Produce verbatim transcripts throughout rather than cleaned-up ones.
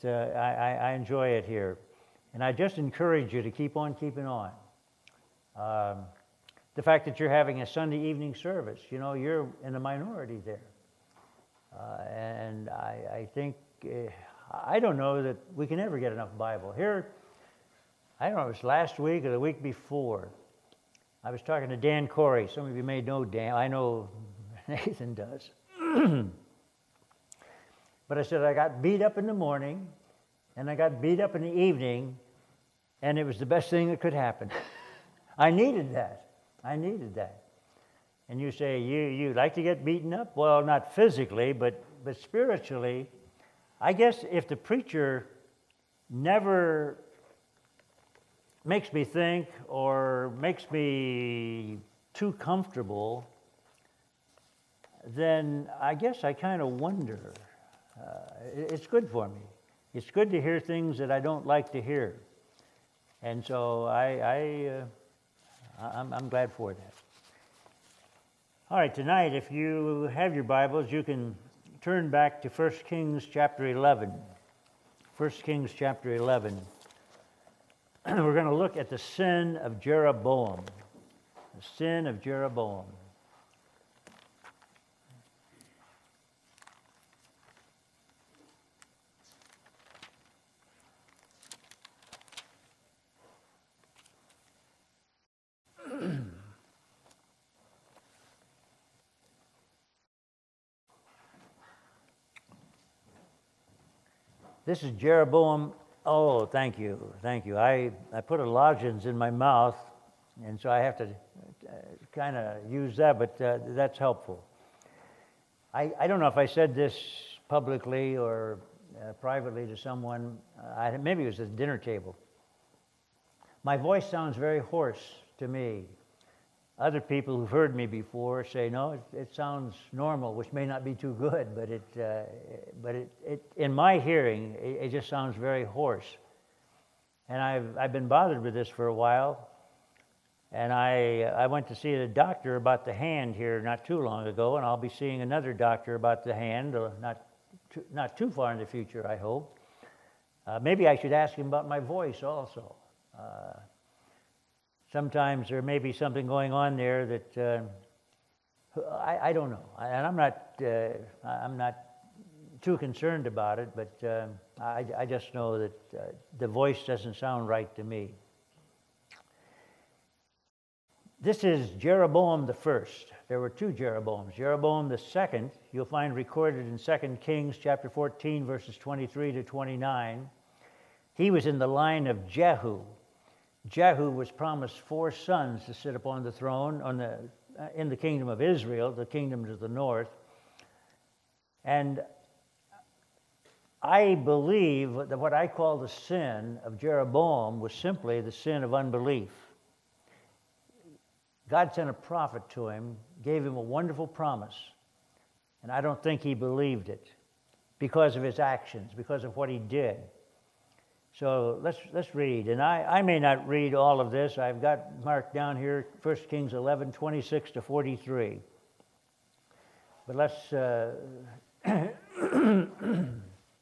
uh, I, I enjoy it here. And I just encourage you to keep on keeping on. Um, the fact that you're having a Sunday evening service, you know, you're in a minority there. Uh, and I, I think, uh, I don't know that we can ever get enough Bible. Here, I don't know, it was last week or the week before, I was talking to Dan Corey. Some of you may know Dan. I know Nathan does. But I said I got beat up in the morning, and I got beat up in the evening, and it was the best thing that could happen. I needed that. I needed that. And you say, you you like to get beaten up? Well, not physically, but, but spiritually. I guess if the preacher never makes me think or makes me too comfortable, then I guess I kind of wonder. Uh, it's good for me. It's good to hear things that I don't like to hear. And so I, I, uh, I'm, I'm glad for that. All right, tonight, if you have your Bibles, you can turn back to First Kings chapter eleven. First Kings chapter eleven. We're going to look at the sin of Jeroboam. The sin of Jeroboam. This is Jeroboam. Oh, thank you, thank you. I, I put a lozenge in my mouth, and so I have to uh, kind of use that, but uh, that's helpful. I, I don't know if I said this publicly or uh, privately to someone. Uh, I, maybe it was at the dinner table. My voice sounds very hoarse to me. Other people who've heard me before say, no, it, it sounds normal, which may not be too good, but it, uh, but it, it, in my hearing, it, it just sounds very hoarse. And I've, I've been bothered with this for a while. And I, I went to see a doctor about the hand here not too long ago, and I'll be seeing another doctor about the hand, uh, not, too, not too far in the future, I hope. Uh, maybe I should ask him about my voice also. Uh, Sometimes there may be something going on there that uh, I, I don't know, and I'm not uh, I'm not too concerned about it. But uh, I, I just know that uh, the voice doesn't sound right to me. This is Jeroboam the first. There were two Jeroboams. Jeroboam the second, you'll find recorded in Second Kings chapter fourteen, verses twenty-three to twenty-nine. He was in the line of Jehu. Jehu was promised four sons to sit upon the throne on the, uh, in the kingdom of Israel, the kingdom to the north. And I believe that what I call the sin of Jeroboam was simply the sin of unbelief. God sent a prophet to him, gave him a wonderful promise, and I don't think he believed it because of his actions, because of what he did. So let's let's read, and I, I may not read all of this. I've got marked down here First Kings eleven, twenty-six to forty-three. But let's uh, and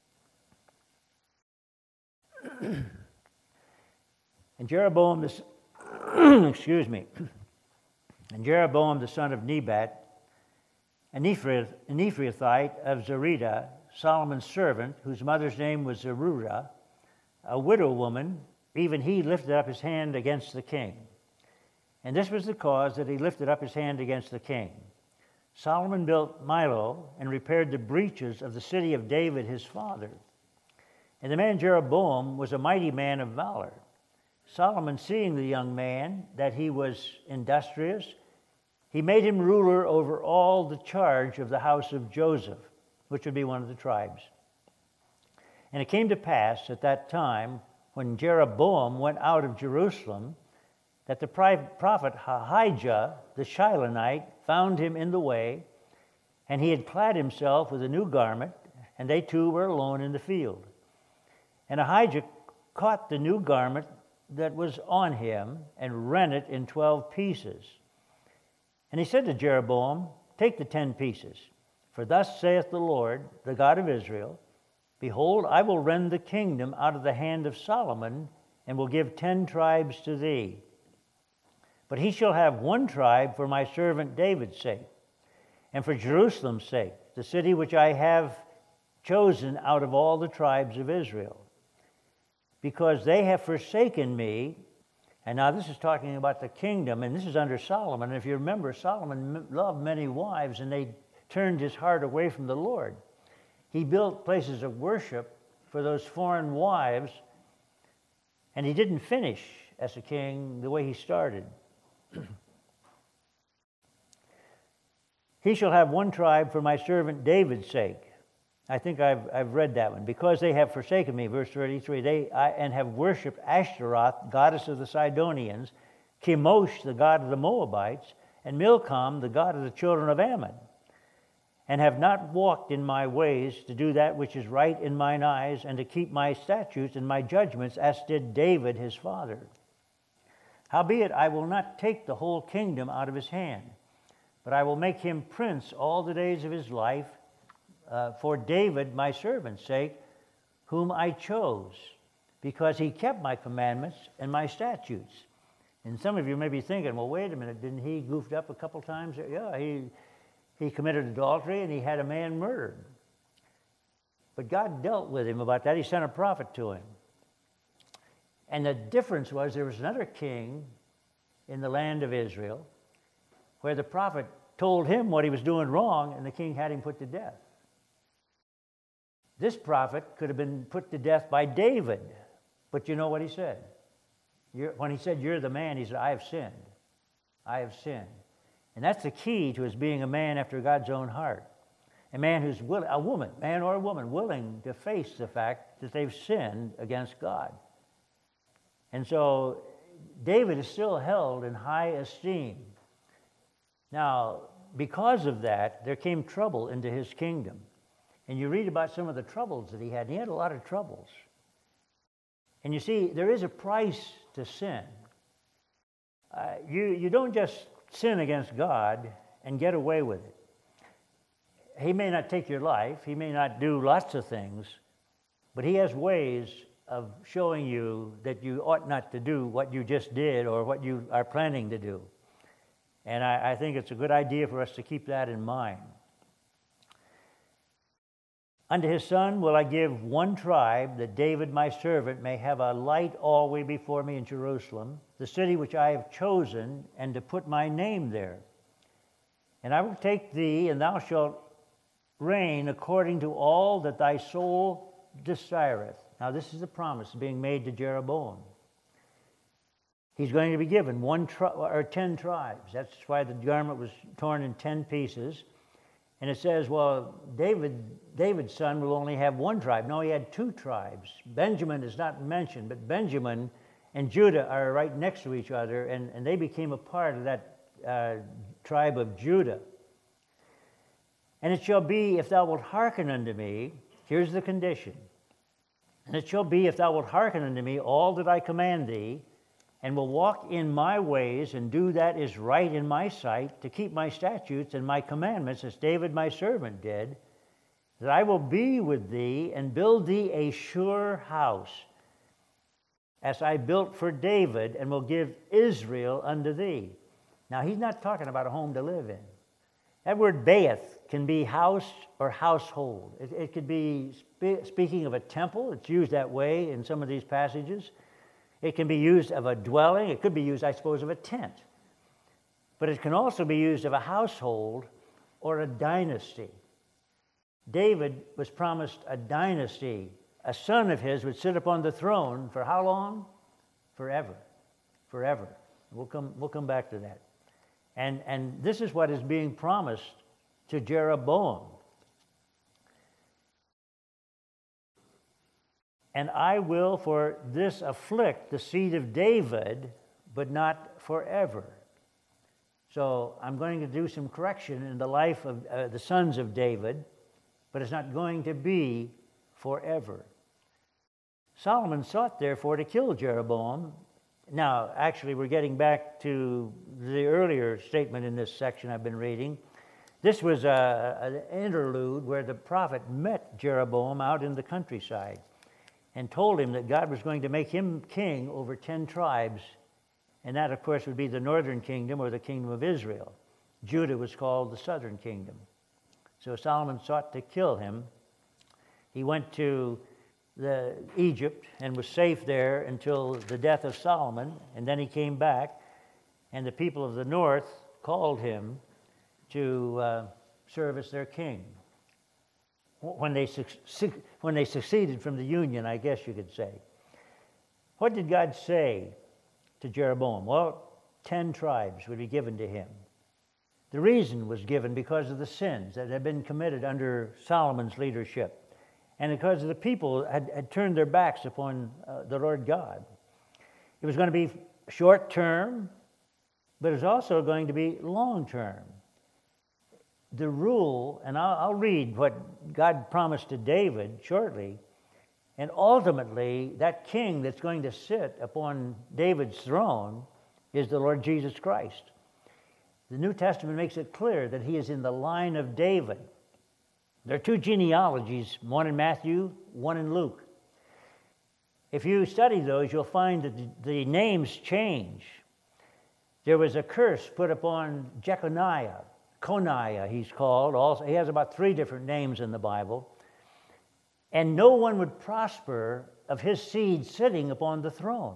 Jeroboam this excuse me, and Jeroboam the son of Nebat, an Ephrathite of Zerida, Solomon's servant, whose mother's name was Zeruiah, a widow woman, even he lifted up his hand against the king. And this was the cause that he lifted up his hand against the king. Solomon built Milo and repaired the breaches of the city of David his father. And the man Jeroboam was a mighty man of valor. Solomon, seeing the young man, that he was industrious, he made him ruler over all the charge of the house of Joseph, which would be one of the tribes. And it came to pass at that time, when Jeroboam went out of Jerusalem, that the prophet Ahijah the Shilonite found him in the way, and he had clad himself with a new garment, and they two were alone in the field. And Ahijah caught the new garment that was on him, and rent it in twelve pieces. And he said to Jeroboam, take the ten pieces, for thus saith the Lord, the God of Israel, Behold, I will rend the kingdom out of the hand of Solomon, and will give ten tribes to thee. But he shall have one tribe for my servant David's sake, and for Jerusalem's sake, the city which I have chosen out of all the tribes of Israel. Because they have forsaken me, and now this is talking about the kingdom, and this is under Solomon. And if you remember, Solomon loved many wives, and they turned his heart away from the Lord. He built places of worship for those foreign wives, and he didn't finish as a king the way he started. He shall have one tribe for my servant David's sake. I think I've, I've read that one. Because they have forsaken me, verse thirty-three, they I, and have worshipped Ashtaroth, goddess of the Sidonians, Chemosh, the god of the Moabites, and Milcom, the god of the children of Ammon, and have not walked in my ways to do that which is right in mine eyes, and to keep my statutes and my judgments, as did David his father. Howbeit, I will not take the whole kingdom out of his hand, but I will make him prince all the days of his life, uh, for David my servant's sake, whom I chose, because he kept my commandments and my statutes. And some of you may be thinking, well, wait a minute, didn't he goofed up a couple times? Yeah, he, he committed adultery and he had a man murdered. But God dealt with him about that. He sent a prophet to him. And the difference was there was another king in the land of Israel where the prophet told him what he was doing wrong, and the king had him put to death. This prophet could have been put to death by David, but you know what he said? You're, when he said, you're the man, he said, I have sinned. I have sinned. And that's the key to his being a man after God's own heart. A man who's willing, a woman, man or a woman, willing to face the fact that they've sinned against God. And so David is still held in high esteem. Now, because of that, there came trouble into his kingdom. And you read about some of the troubles that he had. And he had a lot of troubles. And you see, there is a price to sin. Uh, you, you don't just sin against God and get away with it. He may not take your life. He may not do lots of things. But he has ways of showing you that you ought not to do what you just did or what you are planning to do. And I, I think it's a good idea for us to keep that in mind. Unto his son will I give one tribe, that David my servant may have a light always before me in Jerusalem, the city which I have chosen, and to put my name there. And I will take thee, and thou shalt reign according to all that thy soul desireth. Now this is the promise being made to Jeroboam. He's going to be given one tri- or ten tribes. That's why the garment was torn in ten pieces. And it says, well, David, David's son will only have one tribe. No, he had two tribes. Benjamin is not mentioned, but Benjamin and Judah are right next to each other, and, and they became a part of that uh, tribe of Judah. And it shall be, if thou wilt hearken unto me, here's the condition. And it shall be, if thou wilt hearken unto me all that I command thee, and will walk in my ways and do that is right in my sight, to keep my statutes and my commandments, as David my servant did, that I will be with thee and build thee a sure house, as I built for David, and will give Israel unto thee. Now, he's not talking about a home to live in. That word Baeth can be house or household. It, it could be, spe- speaking of a temple, it's used that way in some of these passages. It can be used of a dwelling. It could be used, I suppose, of a tent. But it can also be used of a household or a dynasty. David was promised a dynasty. A son of his would sit upon the throne for how long? Forever. Forever. We'll come, we'll come back to that. And, and this is what is being promised to Jeroboam. And I will for this afflict the seed of David, but not forever. So I'm going to do some correction in the life of uh, the sons of David, but it's not going to be forever. Solomon sought, therefore, to kill Jeroboam. Now, actually, we're getting back to the earlier statement in this section I've been reading. This was a, an interlude where the prophet met Jeroboam out in the countryside and told him that God was going to make him king over ten tribes, and that, of course, would be the northern kingdom or the kingdom of Israel. Judah was called the southern kingdom. So Solomon sought to kill him. He went to the Egypt and was safe there until the death of Solomon, and then he came back, and the people of the north called him to uh, serve as their king. When they, su- when they seceded from the union, I guess you could say. What did God say to Jeroboam? Well, ten tribes would be given to him. The reason was given because of the sins that had been committed under Solomon's leadership, and because the people had, had turned their backs upon uh, the Lord God. It was going to be short term, but it was also going to be long term. The rule, and I'll, I'll read what God promised to David shortly, and ultimately that king that's going to sit upon David's throne is the Lord Jesus Christ. The New Testament makes it clear that he is in the line of David. There are two genealogies, one in Matthew, one in Luke. If you study those, you'll find that the, the names change. There was a curse put upon Jeconiah. Coniah, he's called. Also, he has about three different names in the Bible. And no one would prosper of his seed sitting upon the throne.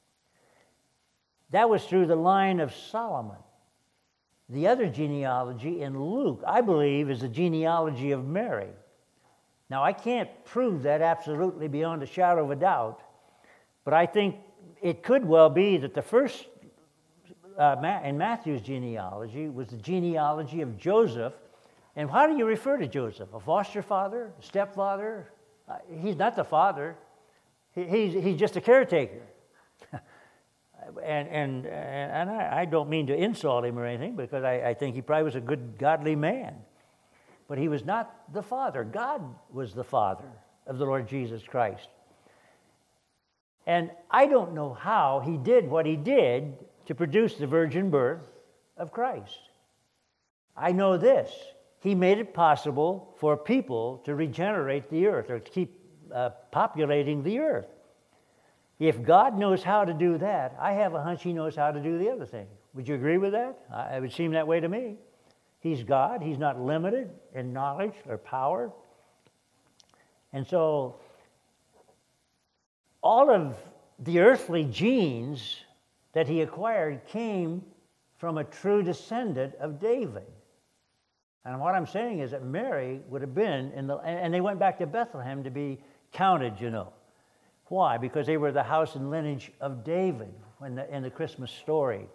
That was through the line of Solomon. The other genealogy in Luke, I believe, is the genealogy of Mary. Now, I can't prove that absolutely beyond a shadow of a doubt, but I think it could well be that the first uh, in Matthew's genealogy was the genealogy of Joseph. And how do you refer to Joseph? A foster father? A stepfather? Uh, he's not the father. He, he's, he's just a caretaker. And and and I, I don't mean to insult him or anything, because I, I think he probably was a good, godly man. But he was not the father. God was the father of the Lord Jesus Christ. And I don't know how he did what he did to produce the virgin birth of Christ. I know this. He made it possible for people to regenerate the earth, or to keep uh, populating the earth. If God knows how to do that, I have a hunch he knows how to do the other thing. Would you agree with that? It would seem that way to me. He's God. He's not limited in knowledge or power. And so all of the earthly genes that he acquired came from a true descendant of David. And what I'm saying is that Mary would have been in the, and they went back to Bethlehem to be counted, you know. Why? Because they were the house and lineage of David in the, in the Christmas story.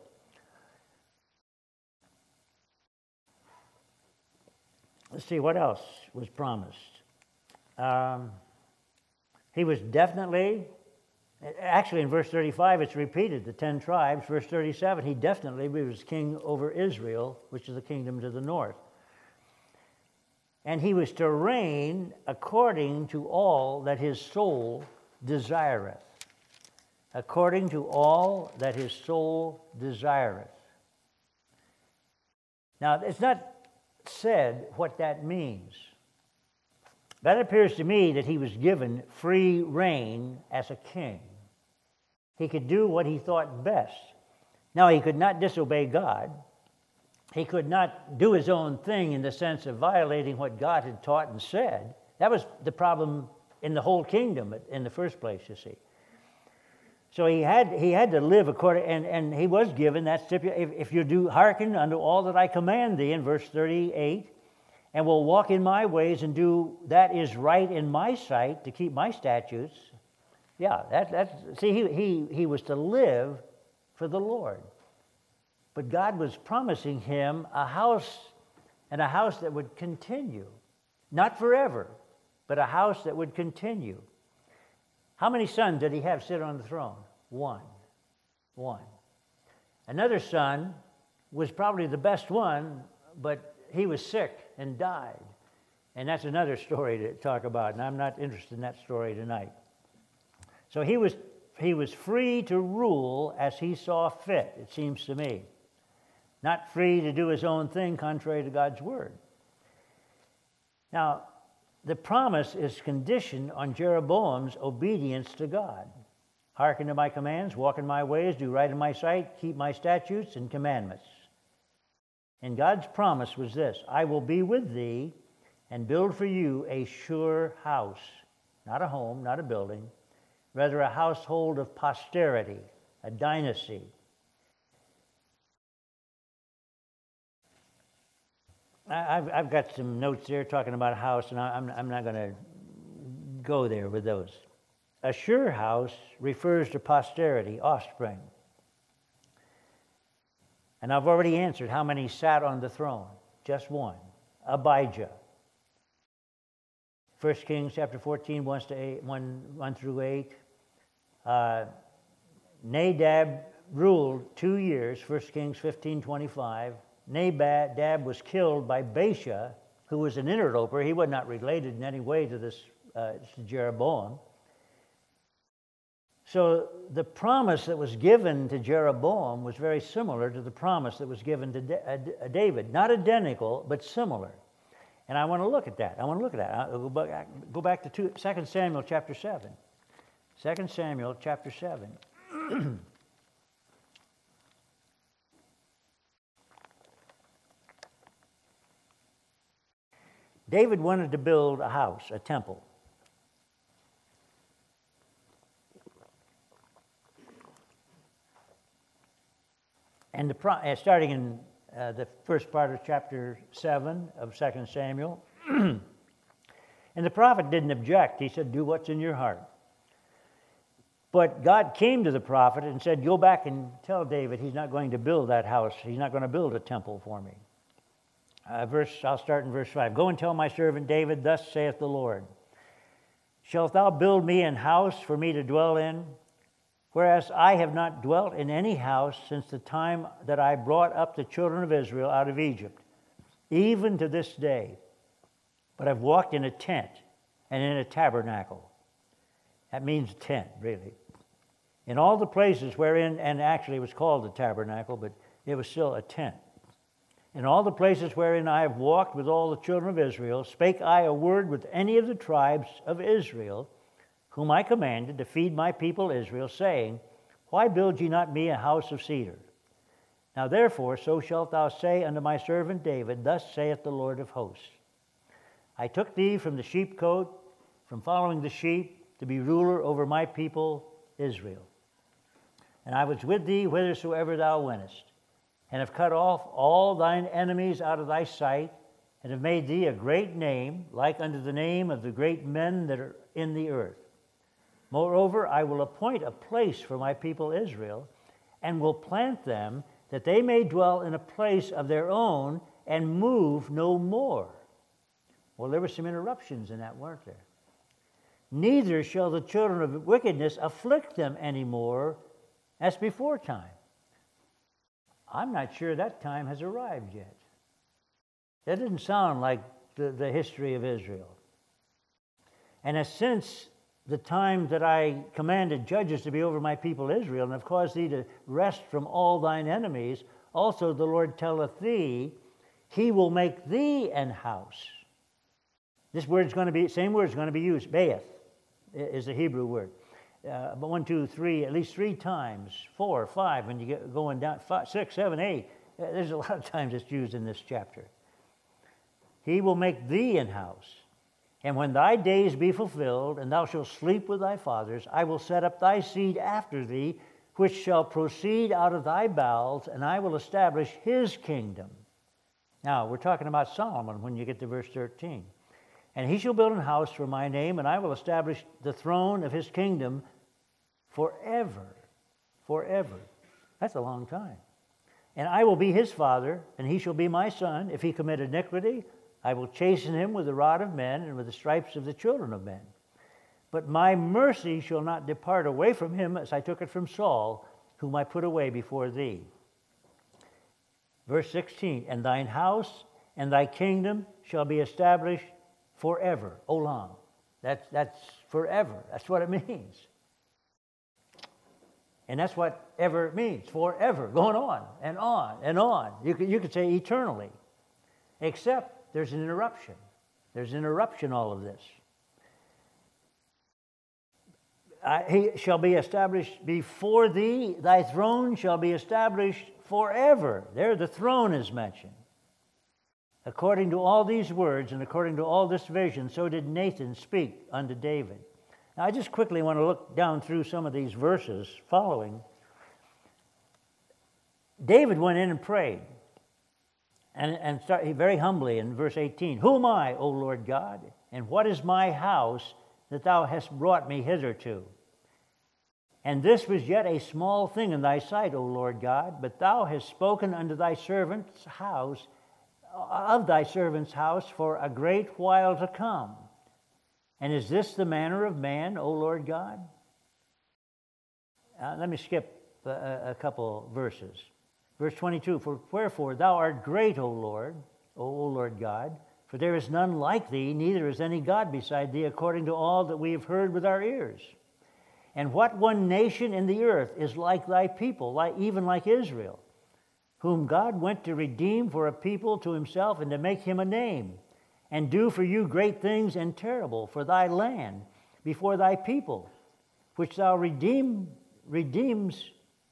Let's see, what else was promised? Um, he was definitely, actually in verse thirty-five it's repeated, the ten tribes. Verse thirty-seven, he definitely was king over Israel, which is the kingdom to the north. And he was to reign according to all that his soul desireth. According to all that his soul desireth. Now, it's not said what that means. That appears to me that he was given free reign as a king. He could do what he thought best. Now, he could not disobey God. He could not do his own thing in the sense of violating what God had taught and said. That was the problem in the whole kingdom in the first place, you see. So he had he had to live according, and, and he was given that stipulation. If, if you do hearken unto all that I command thee, in verse thirty-eight, and will walk in my ways and do that is right in my sight, to keep my statutes. Yeah, that that's see he he he was to live for the Lord. But God was promising him a house, and a house that would continue, not forever, but a house that would continue. How many sons did he have sit on the throne? One. One. Another son was probably the best one, but he was sick and died. And that's another story to talk about, and I'm not interested in that story tonight. So he was he was free to rule as he saw fit, it seems to me. Not free to do his own thing contrary to God's word. Now, the promise is conditioned on Jeroboam's obedience to God. Hearken to my commands, walk in my ways, do right in my sight, keep my statutes and commandments. And God's promise was this: I will be with thee and build for you a sure house. Not a home, not a building, rather a household of posterity, a dynasty. I've, I've got some notes there talking about a house, and I'm, I'm not going to go there with those. A sure house refers to posterity, offspring. And I've already answered how many sat on the throne. Just one, Abijah. First Kings chapter fourteen, one, to eight, one, one through eight. Uh, Nadab ruled two years, First Kings fifteen, twenty-five. Nadab was killed by Baasha, who was an interloper. He was not related in any way to this uh, to Jeroboam. So the promise that was given to Jeroboam was very similar to the promise that was given to David. Not identical, but similar. And I want to look at that. I want to look at that. I'll go back, go back to two, Second Samuel chapter seven. Second Samuel chapter seven. David wanted to build a house, a temple. And the pro- uh, starting in uh, the first part of chapter seven of Second Samuel, and the prophet didn't object. He said, do what's in your heart. But God came to the prophet and said, go back and tell David he's not going to build that house. He's not going to build a temple for me. Uh, verse, I'll start in verse five. Go and tell my servant David, thus saith the Lord, shalt thou build me an house for me to dwell in? Whereas I have not dwelt in any house since the time that I brought up the children of Israel out of Egypt, even to this day. But I've walked in a tent and in a tabernacle. That means tent, really. In all the places wherein, and actually it was called the tabernacle, but it was still a tent. In all the places wherein I have walked with all the children of Israel, spake I a word with any of the tribes of Israel, whom I commanded to feed my people Israel, saying, why build ye not me a house of cedar? Now therefore, so shalt thou say unto my servant David, thus saith the Lord of hosts, I took thee from the sheepcote, from following the sheep, to be ruler over my people Israel. And I was with thee whithersoever thou wentest, and have cut off all thine enemies out of thy sight, and have made thee a great name, like unto the name of the great men that are in the earth. Moreover, I will appoint a place for my people Israel, and will plant them, that they may dwell in a place of their own, and move no more. Well, there were some interruptions in that, weren't there? Neither shall the children of wickedness afflict them any more, as before time. I'm not sure that time has arrived yet. That didn't sound like the, the history of Israel. And as since the time that I commanded judges to be over my people Israel, and have caused thee to rest from all thine enemies, also the Lord telleth thee, he will make thee an house. This word's going to be, same word's going to be used, Baeth is the Hebrew word. Uh, but one, two, three, at least three times, four, five, when you get going down, five, six, seven, eight. There's a lot of times it's used in this chapter. He will make thee an house. And when thy days be fulfilled, and thou shalt sleep with thy fathers, I will set up thy seed after thee, which shall proceed out of thy bowels, and I will establish his kingdom. Now, we're talking about Solomon when you get to verse thirteen. And he shall build an house for my name, and I will establish the throne of his kingdom forever. Forever. That's a long time. And I will be his father, and he shall be my son. If he commit iniquity, I will chasten him with the rod of men and with the stripes of the children of men. But my mercy shall not depart away from him, as I took it from Saul, whom I put away before thee. Verse sixteen, and thine house and thy kingdom shall be established forever. Olam. That's, that's forever. That's what it means. And that's what ever means. Forever. Going on and on and on. You could, you could say eternally. Except there's an interruption. There's interruption, all of this. Uh, he shall be established before thee, thy throne shall be established forever. There the throne is mentioned. According to all these words and according to all this vision, so did Nathan speak unto David. Now, I just quickly want to look down through some of these verses following. David went in and prayed, and, and start, very humbly in verse eighteen, Who am I, O Lord God, and what is my house that thou hast brought me hitherto? And this was yet a small thing in thy sight, O Lord God, but thou hast spoken unto thy servant's house, of thy servant's house for a great while to come. And is this the manner of man, O Lord God? Uh, let me skip a, a couple verses. Verse twenty-two, For wherefore thou art great, O Lord, O Lord God, for there is none like thee, neither is any God beside thee, according to all that we have heard with our ears. And what one nation in the earth is like thy people, like, even like Israel, whom God went to redeem for a people to himself and to make him a name, and do for you great things and terrible for thy land before thy people, which thou redeem, redeems,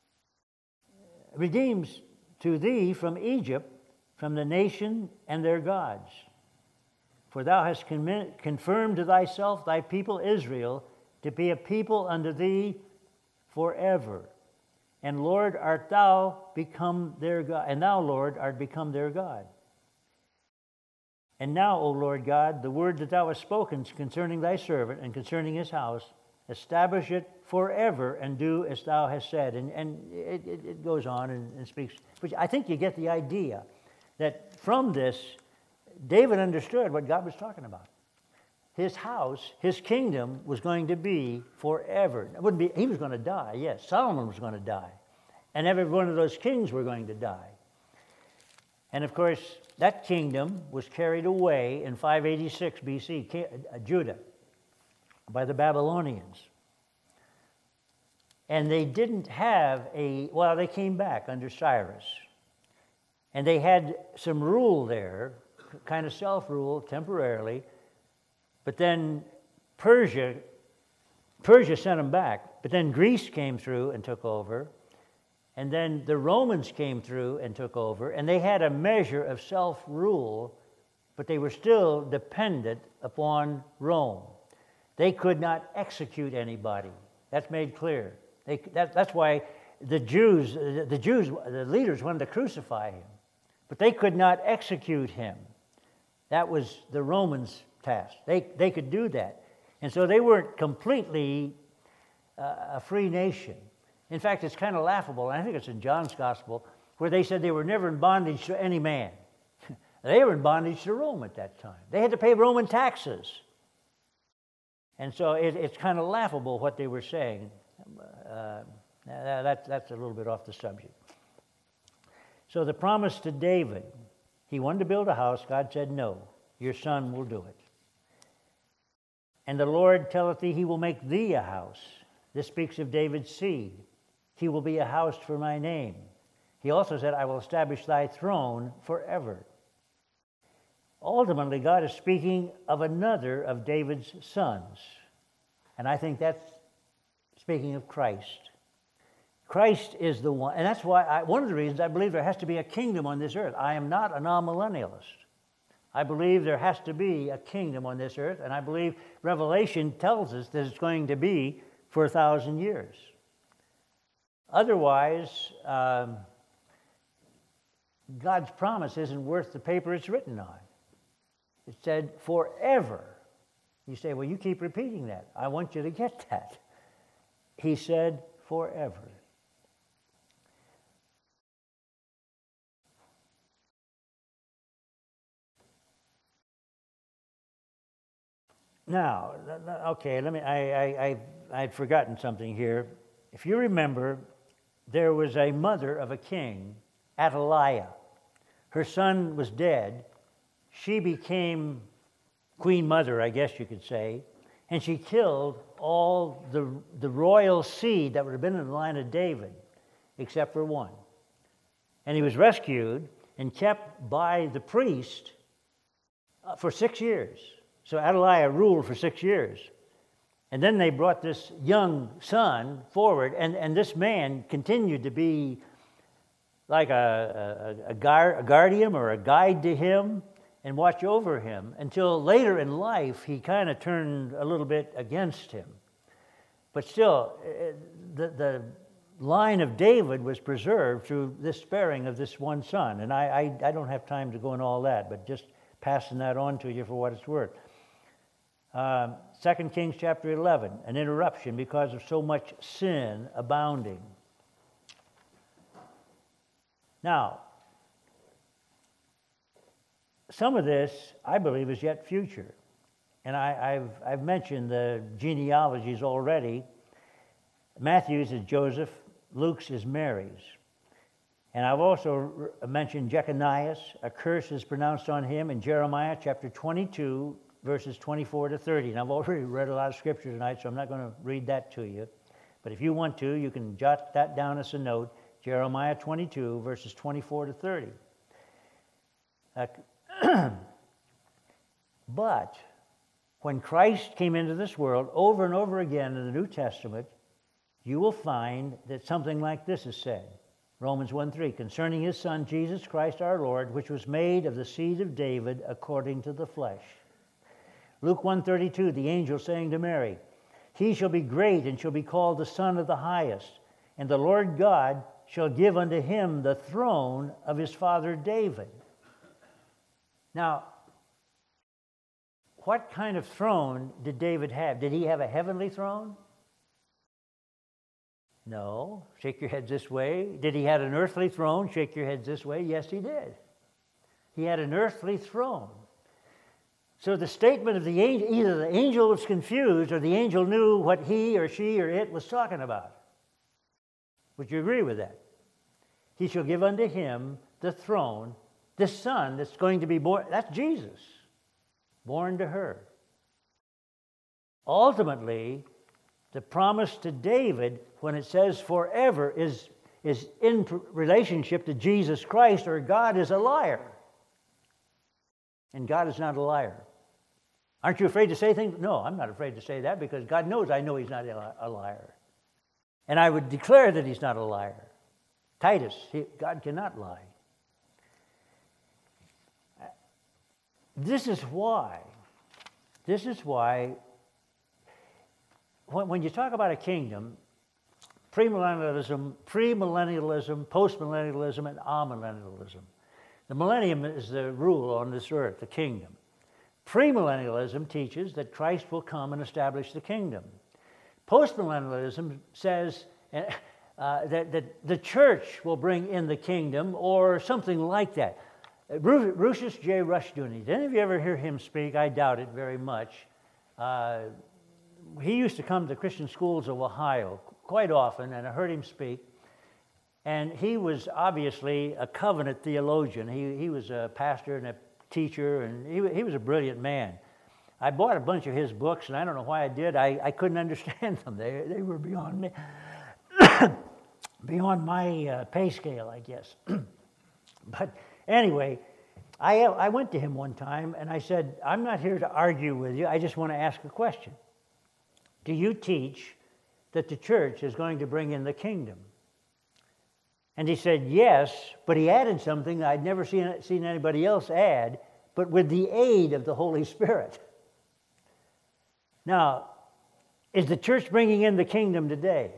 redeems to thee from Egypt, from the nation and their gods. For thou hast confirmed to thyself thy people Israel to be a people unto thee forever. And Lord, art thou become their God, and thou, Lord, art become their God. And now, O Lord God, the word that thou hast spoken concerning thy servant and concerning his house, establish it forever and do as thou hast said. And, and it, it, it goes on and, and speaks. But I think you get the idea that from this, David understood what God was talking about. His house, his kingdom was going to be forever. It wouldn't be, he was going to die, yes. Solomon was going to die. And every one of those kings were going to die. And of course, that kingdom was carried away in five eighty-six B C, Judah, by the Babylonians. And they didn't have a, well, they came back under Cyrus. And they had some rule there, kind of self-rule temporarily. But then Persia, Persia sent them back. But then Greece came through and took over. And then the Romans came through and took over. And they had a measure of self-rule, but they were still dependent upon Rome. They could not execute anybody. That's made clear. They, that, that's why the Jews, the Jews, the leaders wanted to crucify him. But they could not execute him. That was the Romans' task. They, they could do that. And so they weren't completely uh, a free nation. In fact, it's kind of laughable, and I think it's in John's Gospel, where they said they were never in bondage to any man. They were in bondage to Rome at that time. They had to pay Roman taxes. And so it, it's kind of laughable what they were saying. Uh, that, that's a little bit off the subject. So the promise to David, he wanted to build a house. God said, no, your son will do it. And the Lord telleth thee, he will make thee a house. This speaks of David's seed. He will be a house for my name. He also said, I will establish thy throne forever. Ultimately, God is speaking of another of David's sons. And I think that's speaking of Christ. Christ is the one, and that's why I, one of the reasons I believe there has to be a kingdom on this earth. I am not a non-millennialist. I believe there has to be a kingdom on this earth, and I believe Revelation tells us that it's going to be for a thousand years. Otherwise, um, God's promise isn't worth the paper it's written on. It said forever. You say, well, you keep repeating that. I want you to get that. He said forever. Now, okay, let me, I, I, I, I'd forgotten something here. If you remember, there was a mother of a king, Athaliah. Her son was dead. She became queen mother, I guess you could say, and she killed all the, the royal seed that would have been in the line of David, except for one. And he was rescued and kept by the priest uh, for six years. So Athaliah ruled for six years. And then they brought this young son forward, and, and this man continued to be like a, a, a, guard, a guardian or a guide to him and watch over him until later in life he kind of turned a little bit against him. But still, the, the line of David was preserved through this sparing of this one son. And I, I, I don't have time to go into all that, but just passing that on to you for what it's worth. Um, Second Kings chapter eleven, an interruption because of so much sin abounding. Now, some of this, I believe, is yet future. And I, I've, I've mentioned the genealogies already. Matthew's is Joseph, Luke's is Mary's. And I've also mentioned Jeconias, a curse is pronounced on him in Jeremiah chapter twenty-two, verses twenty-four to thirty. And I've already read a lot of scripture tonight, so I'm not going to read that to you. But if you want to, you can jot that down as a note. Jeremiah twenty-two, verses twenty-four to thirty. Uh, but when Christ came into this world, over and over again in the New Testament, you will find that something like this is said. Romans one three, concerning his Son, Jesus Christ our Lord, which was made of the seed of David according to the flesh. Luke one thirty-two, the angel saying to Mary, he shall be great and shall be called the Son of the Highest, and the Lord God shall give unto him the throne of his father David. Now, what kind of throne did David have? Did he have a heavenly throne? No. Shake your heads this way. Did he have an earthly throne? Shake your heads this way. Yes, he did. He had an earthly throne. So the statement of the angel, either the angel was confused or the angel knew what he or she or it was talking about. Would you agree with that? He shall give unto him the throne, this son that's going to be born. That's Jesus, born to her. Ultimately, the promise to David, when it says forever, is, is in relationship to Jesus Christ, or God is a liar. And God is not a liar. Aren't you afraid to say things? No, I'm not afraid to say that because God knows I know he's not a liar. And I would declare that he's not a liar. Titus, he, God cannot lie. This is why, this is why, when, when you talk about a kingdom, premillennialism, premillennialism, postmillennialism, and amillennialism. The millennium is the rule on this earth, the kingdom. Premillennialism teaches that Christ will come and establish the kingdom. Postmillennialism says uh, that, that the church will bring in the kingdom or something like that. Lucius J. Rushdoony, did any of you ever hear him speak? I doubt it very much. Uh, he used to come to the Christian schools of Ohio quite often, and I heard him speak. And he was obviously a covenant theologian. He, he was a pastor and a teacher, and he, he was a brilliant man. I bought a bunch of his books, and I don't know why I did. I, I couldn't understand them. They, they were beyond me, beyond my uh, pay scale, I guess. But anyway, I, I went to him one time, and I said, I'm not here to argue with you. I just want to ask a question. Do you teach that the church is going to bring in the kingdom? And he said, yes, but he added something that I'd never seen, seen anybody else add, but with the aid of the Holy Spirit. Now, is the church bringing in the kingdom today?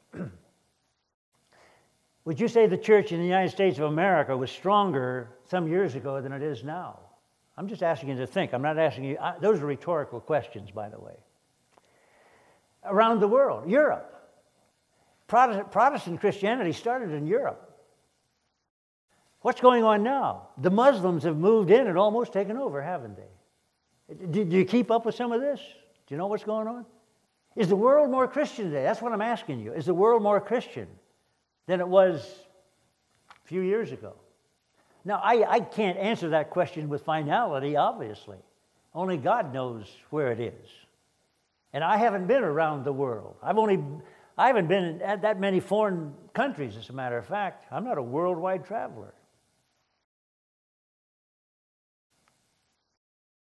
Would you say the church in the United States of America was stronger some years ago than it is now? I'm just asking you to think. I'm not asking you. I, those are rhetorical questions, by the way. Around the world, Europe. Protestant, Protestant Christianity started in Europe. What's going on now? The Muslims have moved in and almost taken over, haven't they? Do, do you keep up with some of this? Do you know what's going on? Is the world more Christian today? That's what I'm asking you. Is the world more Christian than it was a few years ago? Now, I, I can't answer that question with finality, obviously. Only God knows where it is. And I haven't been around the world. I've only, I haven't been in that many foreign countries, as a matter of fact. I'm not a worldwide traveler.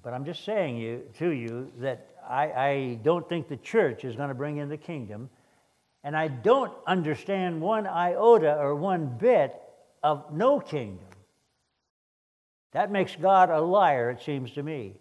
But I'm just saying you, to you that I, I don't think the church is going to bring in the kingdom. And I don't understand one iota or one bit of no kingdom. That makes God a liar, it seems to me.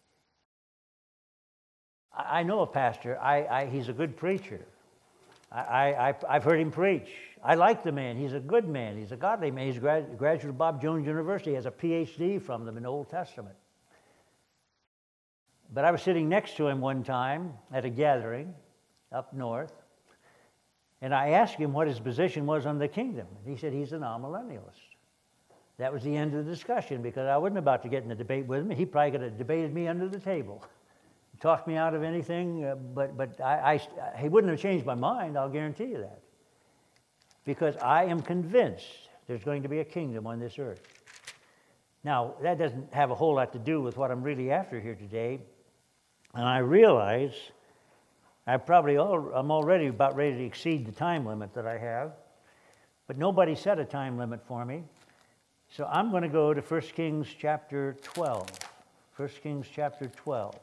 I, I know a pastor. I, I, he's a good preacher. I, I, I've heard him preach. I like the man. He's a good man. He's a godly man. He's a grad, graduate of Bob Jones University. He has a P H D from them in the Old Testament. But I was sitting next to him one time at a gathering up north, and I asked him what his position was on the kingdom. And he said he's an amillennialist. That was the end of the discussion, because I wasn't about to get in a debate with him. He probably could have debated me under the table. Talked me out of anything, uh, but, but I, I, he wouldn't have changed my mind, I'll guarantee you that. Because I am convinced there's going to be a kingdom on this earth. Now, that doesn't have a whole lot to do with what I'm really after here today. And I realize I probably all, I'm already about ready to exceed the time limit that I have, but nobody set a time limit for me. So I'm going to go to First Kings chapter twelve. First Kings chapter twelve.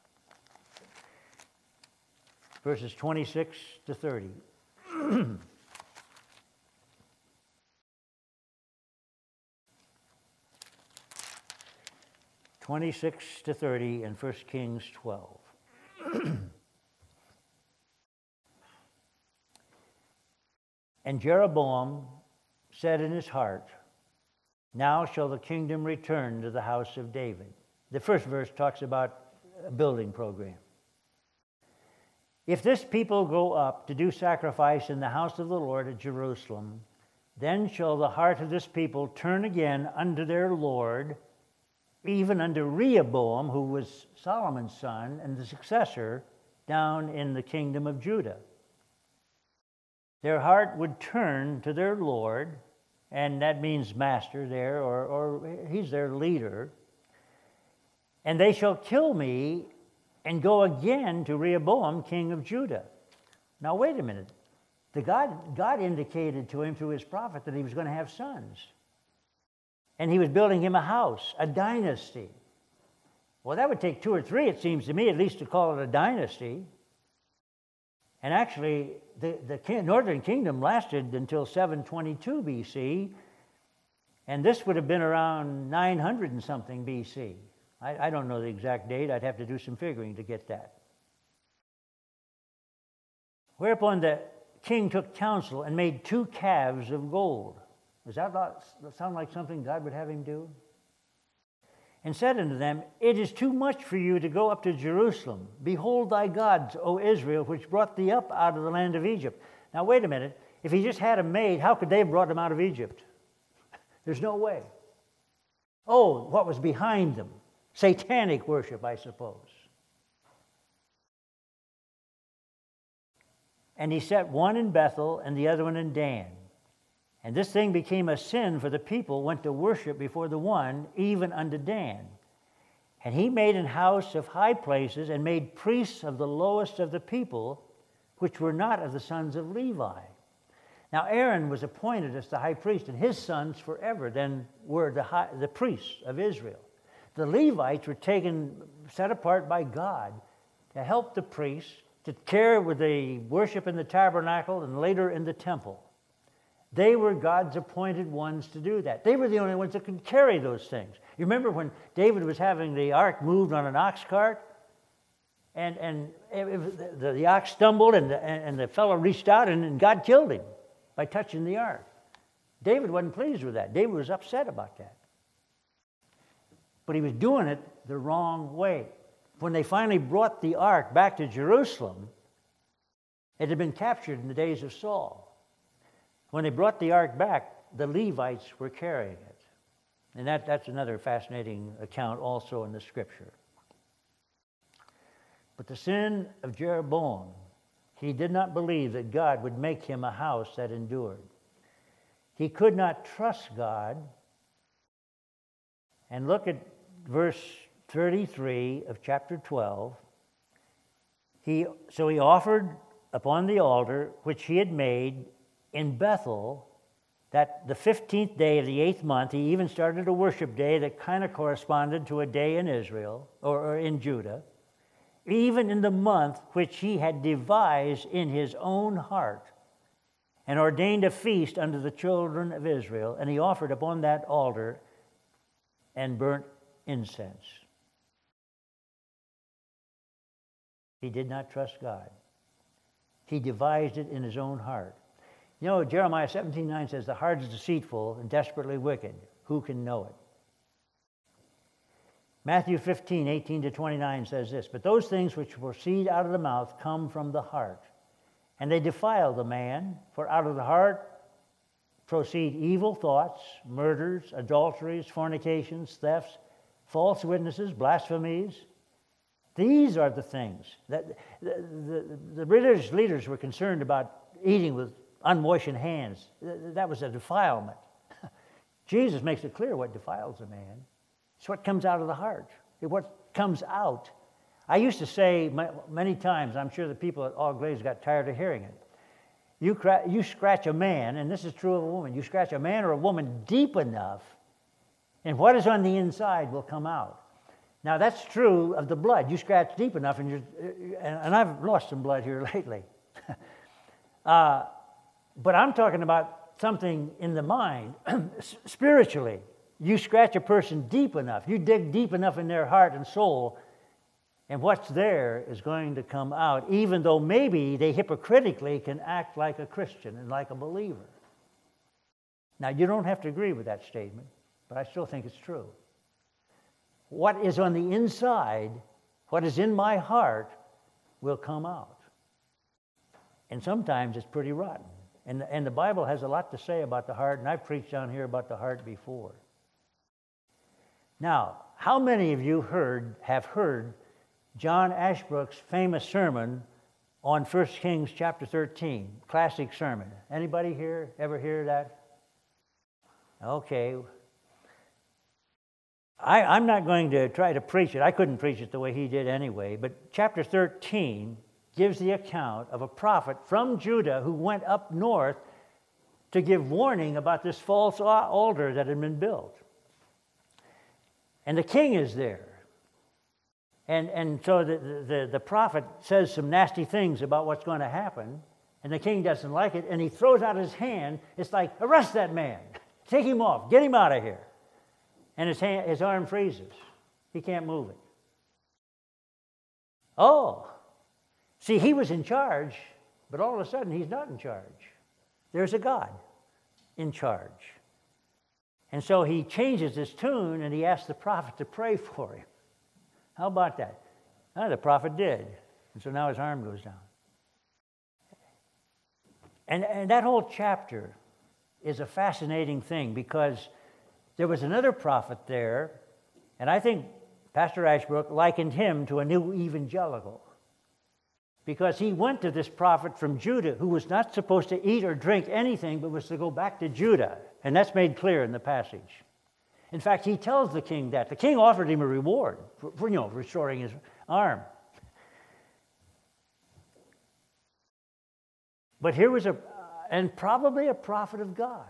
Verses twenty-six to thirty. twenty-six to thirty in First Kings twelve. And Jeroboam said in his heart, "Now shall the kingdom return to the house of David." The first verse talks about a building program. "If this people go up to do sacrifice in the house of the Lord at Jerusalem, then shall the heart of this people turn again unto their Lord, even unto Rehoboam, who was Solomon's son and the successor down in the kingdom of Judah. Their heart would turn to their Lord," and that means master there, or, or he's their leader, "and they shall kill me and go again to Rehoboam, king of Judah." Now, wait a minute. The God, God indicated to him through his prophet that he was going to have sons. And he was building him a house, a dynasty. Well, that would take two or three, it seems to me, at least to call it a dynasty. And actually, the, the northern kingdom lasted until seven twenty-two B C, and this would have been around nine hundred and something B C. I, I don't know the exact date. I'd have to do some figuring to get that. Whereupon the king took counsel and made two calves of gold. Does that not sound like something God would have him do? "And said unto them, It is too much for you to go up to Jerusalem. Behold thy gods, O Israel, which brought thee up out of the land of Egypt." Now, wait a minute. If he just had them made, how could they have brought him out of Egypt? There's no way. Oh, what was behind them? Satanic worship, I suppose. "And he set one in Bethel and the other one in Dan. And this thing became a sin, for the people went to worship before the one, even unto Dan. And he made an house of high places, and made priests of the lowest of the people, which were not of the sons of Levi." Now Aaron was appointed as the high priest, and his sons forever then were the, high, the priests of Israel. The Levites were taken, set apart by God to help the priests, to care with the worship in the tabernacle and later in the temple. They were God's appointed ones to do that. They were the only ones that could carry those things. You remember when David was having the ark moved on an ox cart? And, and it, it, the, the ox stumbled, and the, and the fellow reached out, and, and God killed him by touching the ark. David wasn't pleased with that. David was upset about that. But he was doing it the wrong way. When they finally brought the ark back to Jerusalem, it had been captured in the days of Saul. When they brought the ark back, the Levites were carrying it. And that, that's another fascinating account also in the Scripture. But the sin of Jeroboam, he did not believe that God would make him a house that endured. He could not trust God. And look at verse thirty-three of chapter twelve. He, so he offered upon the altar which he had made in Bethel that the fifteenth day of the eighth month, he even started a worship day that kind of corresponded to a day in Israel, or, or in Judah, even in the month which he had devised in his own heart, and ordained a feast unto the children of Israel, and he offered upon that altar and burnt incense. He did not trust God. He devised it in his own heart. You know, Jeremiah seventeen nine says, the heart is deceitful and desperately wicked. Who can know it? Matthew fifteen eighteen to twenty-nine says this, but those things which proceed out of the mouth come from the heart, and they defile the man, for out of the heart proceed evil thoughts, murders, adulteries, fornications, thefts, false witnesses, blasphemies. These are the things that the, the, the religious leaders were concerned about eating with unwashed hands. That was a defilement. Jesus makes it clear what defiles a man. It's what comes out of the heart. It's what comes out. I used to say many times, I'm sure the people at All Glaze got tired of hearing it. You, cra- you scratch a man, and this is true of a woman, you scratch a man or a woman deep enough, and what is on the inside will come out. Now, that's true of the blood. You scratch deep enough, and, you're, and, and I've lost some blood here lately. uh, but I'm talking about something in the mind, spiritually. You scratch a person deep enough, you dig deep enough in their heart and soul, and what's there is going to come out, even though maybe they hypocritically can act like a Christian and like a believer. Now, you don't have to agree with that statement, but I still think it's true. What is on the inside, what is in my heart, will come out. And sometimes it's pretty rotten. And, and the Bible has a lot to say about the heart, and I've preached down here about the heart before. Now, how many of you heard, have heard John Ashbrook's famous sermon on First Kings chapter thirteen, classic sermon? Anybody here ever hear that? Okay. I, I'm not going to try to preach it. I couldn't preach it the way he did anyway, but chapter thirteen gives the account of a prophet from Judah who went up north to give warning about this false altar that had been built. And the king is there. And, and so the, the, the prophet says some nasty things about what's going to happen, and the king doesn't like it, and he throws out his hand. It's like, arrest that man. Take him off. Get him out of here. And his, hand, his arm freezes. He can't move it. Oh. See, he was in charge, but all of a sudden he's not in charge. There's a God in charge. And so he changes his tune, and he asks the prophet to pray for him. How about that? Oh, the prophet did. And so now his arm goes down. And, and that whole chapter is a fascinating thing, because there was another prophet there, and I think Pastor Ashbrook likened him to a new evangelical, because he went to this prophet from Judah who was not supposed to eat or drink anything, but was to go back to Judah. And that's made clear in the passage. In fact, he tells the king that. The king offered him a reward for, for you know, restoring his arm. But here was a, and probably a prophet of God.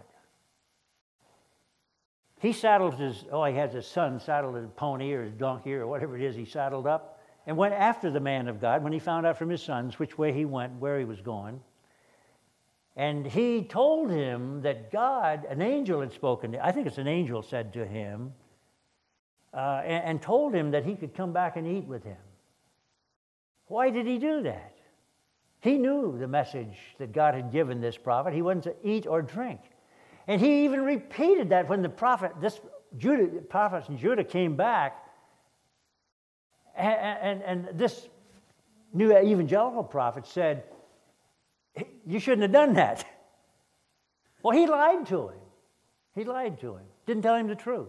He saddled his, oh, he has his son saddled his pony or his donkey or whatever it is he saddled up, and went after the man of God when he found out from his sons which way he went, where he was going. And he told him that God, an angel had spoken to him. I think it's an angel said to him, uh, and, and told him that he could come back and eat with him. Why did he do that? He knew the message that God had given this prophet. He wasn't to eat or drink. And he even repeated that when the prophet, this Judah, prophets in Judah came back. And, and, and this new evangelical prophet said, you shouldn't have done that. Well, he lied to him. He lied to him. Didn't tell him the truth.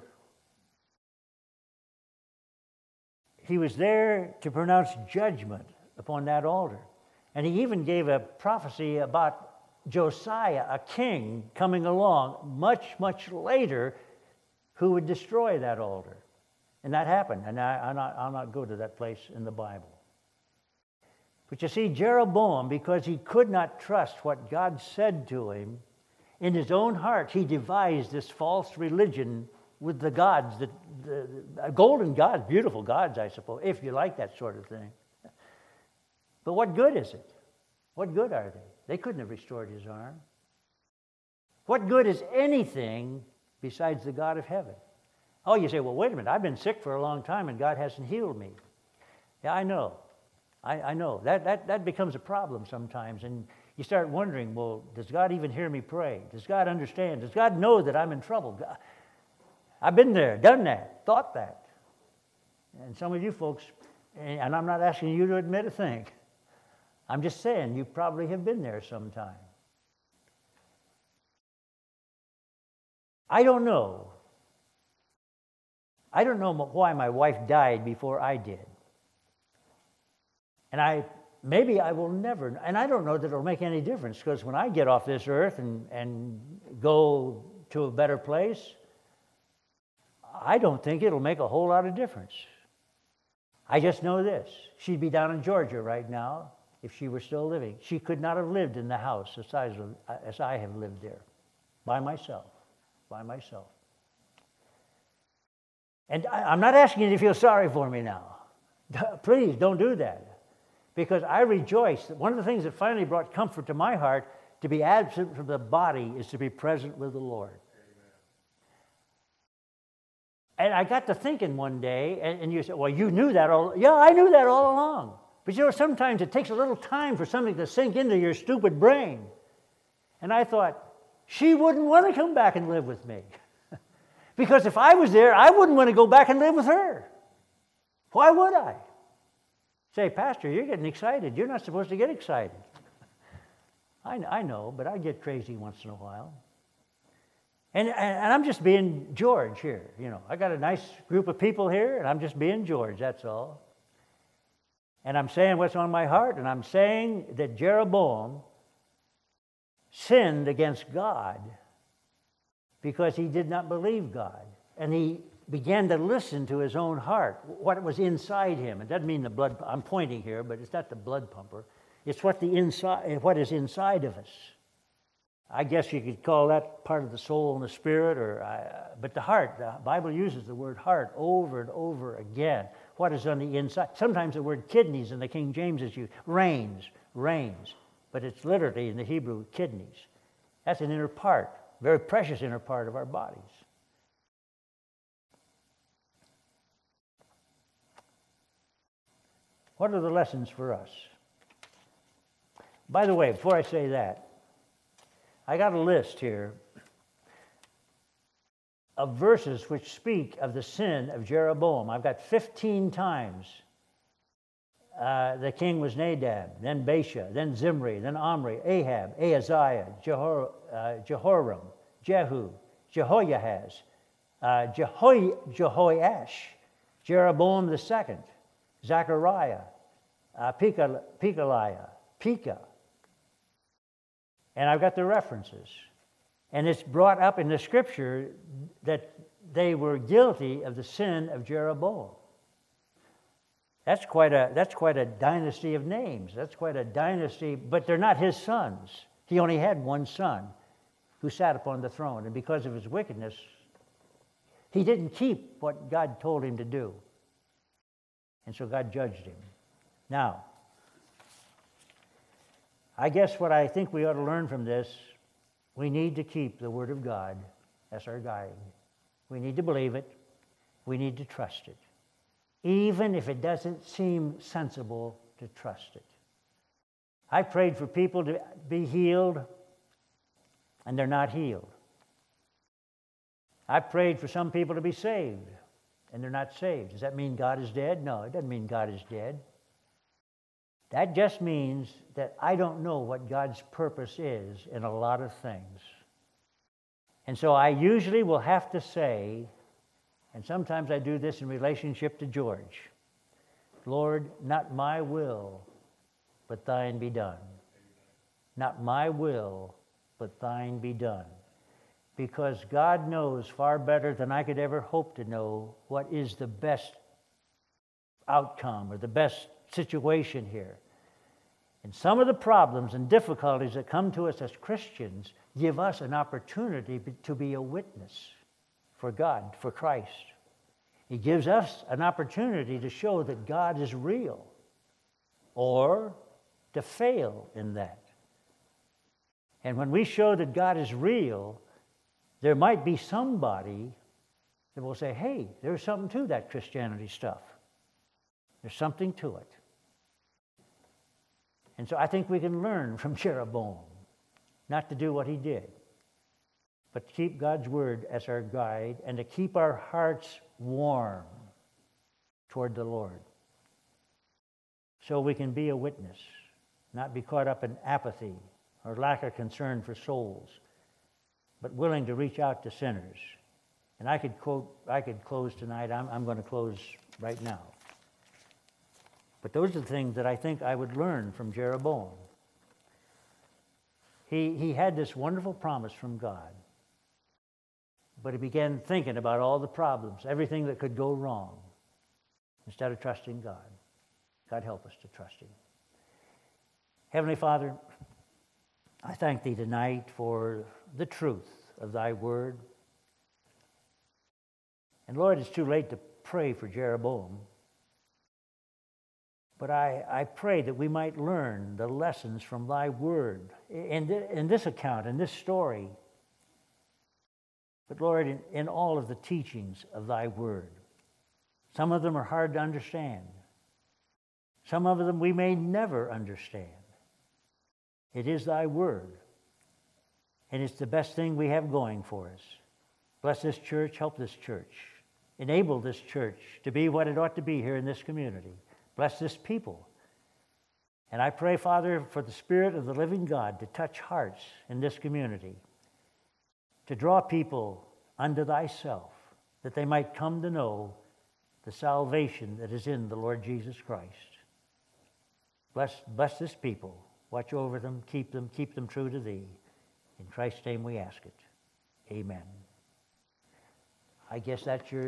He was there to pronounce judgment upon that altar. And he even gave a prophecy about Josiah, a king, coming along much, much later, who would destroy that altar. And that happened, and I, I'll, not, I'll not go to that place in the Bible. But you see, Jeroboam, because he could not trust what God said to him, In his own heart, he devised this false religion with the gods, the, the, the golden gods, beautiful gods, I suppose, if you like that sort of thing. But what good is it? What good are they? They couldn't have restored his arm. What good is anything besides the God of heaven? Oh, you say, well, wait a minute, I've been sick for a long time and God hasn't healed me. Yeah, I know. I, I know. That, that, that becomes a problem sometimes. And you start wondering, well, does God even hear me pray? Does God understand? Does God know that I'm in trouble? God, I've been there, done that, thought that. And some of you folks, and I'm not asking you to admit a thing. I'm just saying you probably have been there sometime. I don't know. I don't know why my wife died before I did. And I maybe I will never, and I don't know that it'll make any difference, because when I get off this earth and, and go to a better place, I don't think it'll make a whole lot of difference. I just know this. She'd be down in Georgia right now if she were still living. She could not have lived in the house as I, as I have lived there, by myself, by myself. And I, I'm not asking you to feel sorry for me now. Please don't do that. Because I rejoice that one of the things that finally brought comfort to my heart, to be absent from the body is to be present with the Lord. Amen. And I got to thinking one day, and, and you said, well, you knew that all. Yeah, I knew that all along. But you know, sometimes it takes a little time for something to sink into your stupid brain. And I thought, she wouldn't want to come back and live with me. Because if I was there, I wouldn't want to go back and live with her. Why would I? Say, Pastor, you're getting excited. You're not supposed to get excited. I, I know, but I get crazy once in a while. And, and, and I'm just being George here. You know, I got a nice group of people here, and I'm just being George, that's all. And I'm saying what's on my heart, and I'm saying that Jeroboam sinned against God because he did not believe God. And he began to listen to his own heart, what was inside him. It doesn't mean the blood, I'm pointing here, but it's not the blood pumper. It's what the inside, what is inside of us. I guess you could call that part of the soul and the spirit, or uh, but the heart. The Bible uses the word heart over and over again. What is on the inside? Sometimes the word kidneys in the King James is used. Reins, reins, but it's literally in the Hebrew kidneys. That's an inner part, very precious inner part of our bodies. What are the lessons for us? By the way, before I say that, I got a list here of verses which speak of the sin of Jeroboam. I've got fifteen times uh, the king was Nadab, then Baasha, then Zimri, then Omri, Ahab, Ahaziah, Jehor, uh, Jehoram, Jehu, Jehoiahaz, uh, Jehoi, Jehoash, Jeroboam the second, Zechariah, uh, Pekaliah, Pekah. And I've got the references. And it's brought up in the scripture that they were guilty of the sin of Jeroboam. That's quite a, that's quite a dynasty of names. That's quite a dynasty, but they're not his sons. He only had one son who sat upon the throne. And because of his wickedness, he didn't keep what God told him to do. And so God judged him. Now, I guess what I think we ought to learn from this, we need to keep the Word of God as our guide. We need to believe it. We need to trust it. Even if it doesn't seem sensible to trust it. I prayed for people to be healed, and they're not healed. I prayed for some people to be saved, and they're not saved. Does that mean God is dead? No, it doesn't mean God is dead. That just means that I don't know what God's purpose is in a lot of things. And so I usually will have to say, and sometimes I do this in relationship to George, Lord, not my will, but thine be done. Not my will, but thine be done. Because God knows far better than I could ever hope to know what is the best outcome or the best situation here. And some of the problems and difficulties that come to us as Christians give us an opportunity to be a witness for God, for Christ. It gives us an opportunity to show that God is real, or to fail in that. And when we show that God is real, there might be somebody that will say, hey, there's something to that Christianity stuff. There's something to it. And so I think we can learn from Jeroboam not to do what he did, but to keep God's word as our guide and to keep our hearts warm toward the Lord, so we can be a witness, not be caught up in apathy or lack of concern for souls, but willing to reach out to sinners. And I could quote, I could close tonight. I'm, I'm going to close right now. But those are the things that I think I would learn from Jeroboam. He, he had this wonderful promise from God, but he began thinking about all the problems, everything that could go wrong, instead of trusting God. God help us to trust him. Heavenly Father, I thank thee tonight for the truth of thy word. And Lord, it's too late to pray for Jeroboam, but I, I pray that we might learn the lessons from thy word in, th- in this account, in this story, but Lord, in, in all of the teachings of thy word. Some of them are hard to understand. Some of them we may never understand. It is thy word, and it's the best thing we have going for us. Bless this church, help this church. Enable this church to be what it ought to be here in this community. Bless this people. And I pray, Father, for the Spirit of the living God to touch hearts in this community, to draw people unto thyself, that they might come to know the salvation that is in the Lord Jesus Christ. Bless, bless this people. Watch over them, keep them, keep them true to thee. In Christ's name we ask it. Amen. I guess that's your